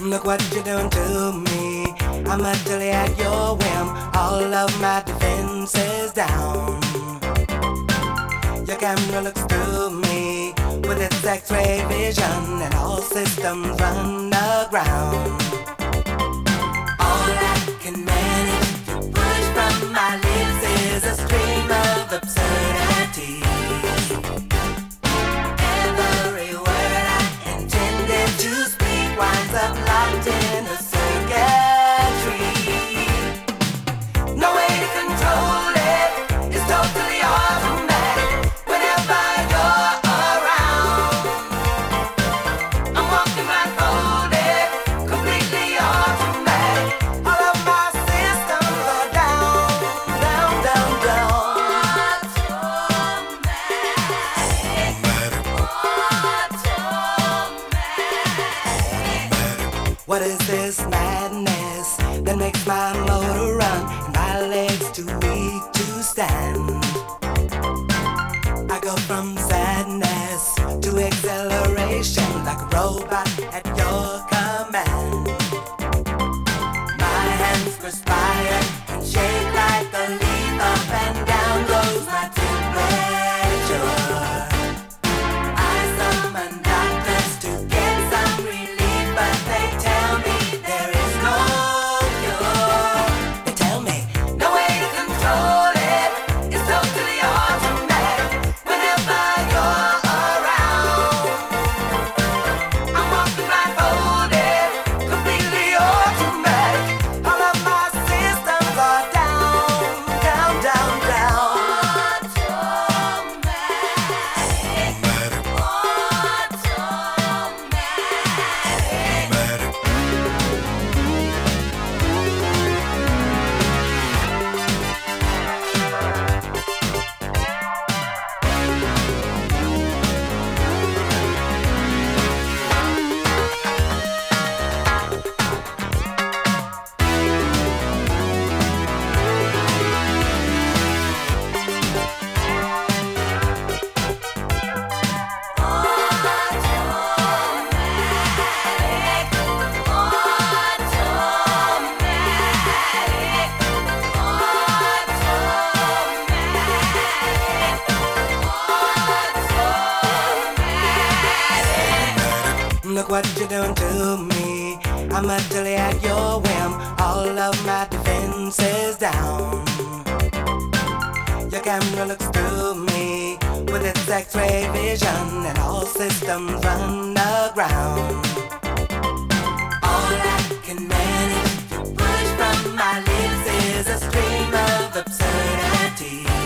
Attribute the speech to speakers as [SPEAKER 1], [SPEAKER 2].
[SPEAKER 1] Look what you're doing to me. I'm utterly at your whim. All of my defenses down. Your camera looks through me with its X-ray vision, and all systems run aground. All I can manage to push from my lips is a stream of absurdities. Every word I intended to speak winds up locked in a circuitry. No way to control it, it's totally automatic. Whenever you're around, I'm walking blindfolded, completely automatic. All of my systems are down, down, down, down. What is this madness that makes my motor run and my legs too weak to stand? I go from sadness to acceleration like a robot at your command. My hands perspire and shake like a leaf. Up and down goes my temperature. I summon doctors to get some relief, but they tell me there is no cure. They tell me no way to control it, it's totally automatic. Whenever you're around, I'm walking blindfolded, completely automatic. All of my systems are down, down, down, down. Look what you're doing to me. I'm utterly at your whim. All of my defenses down. Your camera looks through me with its X-ray vision, and all systems run aground. All I can manage to push from my lips is a stream of absurdity.